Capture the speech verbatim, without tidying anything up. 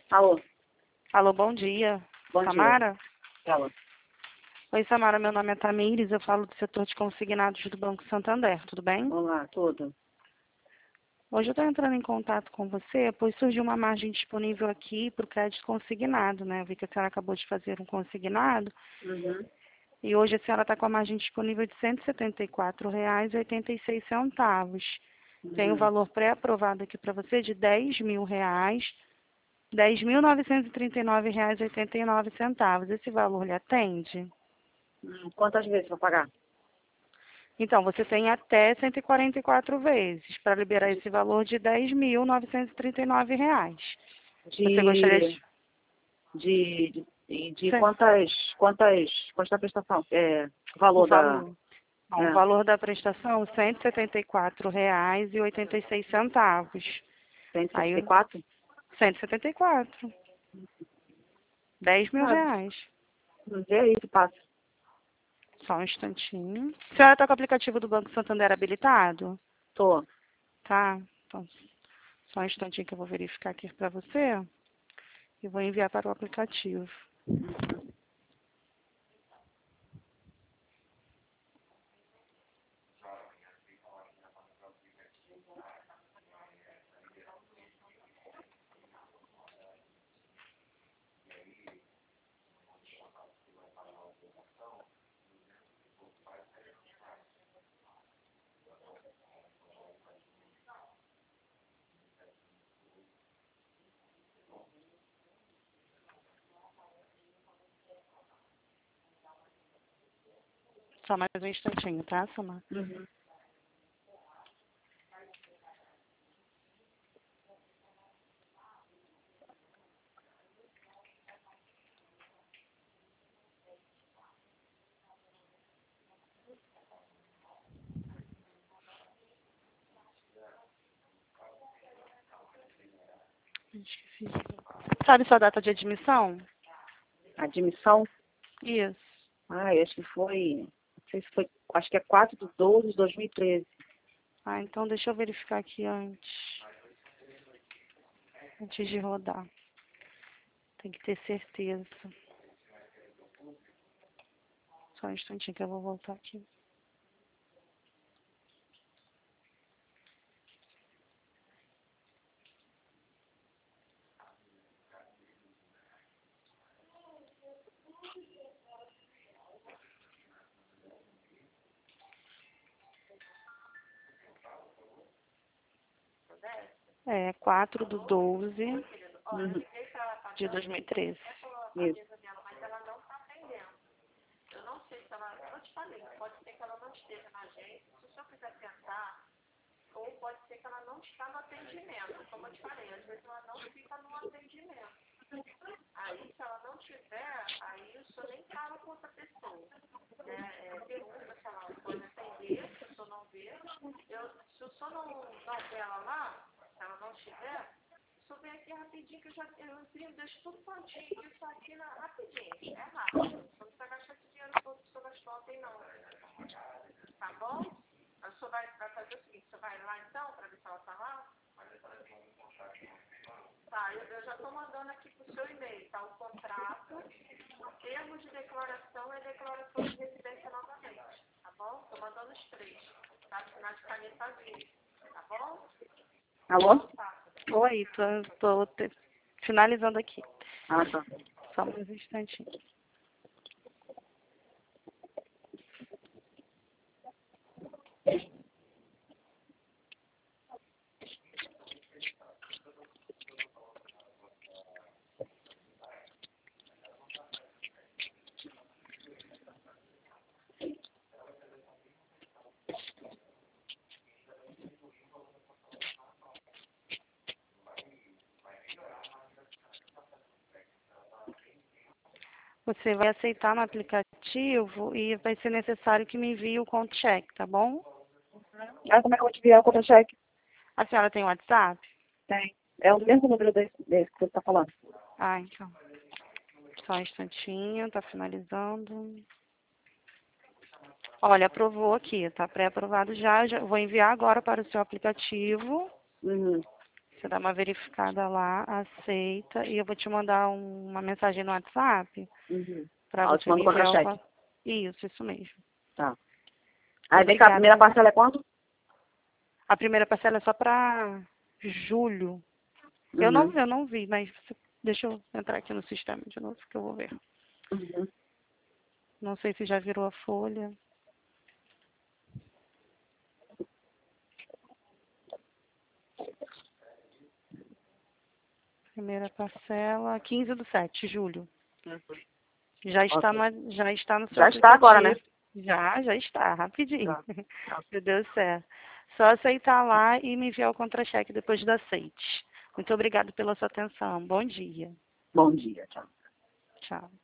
Alô, Alô, bom dia. bom dia. Samara? Fala. Oi, Samara, meu nome é Tamires, eu falo do setor de consignados do Banco Santander, tudo bem? Olá, tudo. Hoje eu estou entrando em contato com você, pois surgiu uma margem disponível aqui para o crédito consignado, né? Eu vi que a senhora acabou de fazer um consignado Uhum. e hoje a senhora está com a margem disponível de cento e setenta e quatro reais e oitenta e seis centavos. Tem o Uhum. valor pré-aprovado aqui para você de dez mil reais, dez mil novecentos e trinta e nove reais e oitenta e nove centavos. Esse valor lhe atende? Hum, Quantas vezes vou pagar? Então, você tem até cento e quarenta e quatro vezes para liberar esse valor de dez mil novecentos e trinta e nove reais. Você gostaria De, de... de, de, de Sim, quantas, quantas, quantas da prestação? É, o o valor da, valor. Bom, o é, valor da prestação, cento e setenta e quatro reais e oitenta e seis centavos. cento e setenta e Aí, quatro? cento e setenta e quatro. dez mil Ah, reais. vê aí que passa. Só um instantinho. A senhora está com o aplicativo do Banco Santander habilitado? Tô. Tá. Então, só um instantinho que eu vou verificar aqui para você e vou enviar para o aplicativo. Só mais um instantinho, tá, Samara? Uhum. Sabe sua data de admissão? Admissão? Isso. Ah, acho que foi, não sei se foi, acho que é quatro de doze de dois mil e treze. Ah, então deixa eu verificar aqui antes. Antes de rodar. Tem que ter certeza. Só um instantinho que eu vou voltar aqui. É, quatro de doze Uhum. de dois mil e treze. Isso. Alô? Oi, tô, tô te- finalizando aqui. Ah, tá. Só mais um instantinho. Você vai aceitar no aplicativo e vai ser necessário que me envie o contra-cheque, tá bom? Ah, como é que eu vou te enviar o contra-cheque? A senhora tem WhatsApp? Tem. É o mesmo número desse, desse que você está falando. Ah, então. Só um instantinho, tá finalizando. Olha, aprovou aqui, tá pré-aprovado já. Já vou enviar agora para o seu aplicativo. Uhum. Você dá uma verificada lá, aceita, e eu vou te mandar um- uma mensagem no WhatsApp Uhum. para Ah, eu te você mando me enviar o... contra-cheque. con- Isso, isso mesmo. Tá. Aí vem cá, a Obrigada. primeira parcela é quanto? A primeira parcela é só para julho. Eu não, Uhum. eu não vi, mas você- deixa eu entrar aqui no sistema de novo que eu vou ver. Uhum. Não sei se já virou a folha. Primeira parcela, quinze do sete, julho. Já está, Ok. no, já está no seu Já está agora, né? aplicativo. Já, já está, rapidinho. Tá. Tá. Meu Deus do céu. Só aceitar lá e me enviar o contra-cheque depois do aceite. Muito obrigada pela sua atenção. Bom dia. Bom dia, tchau. Tchau.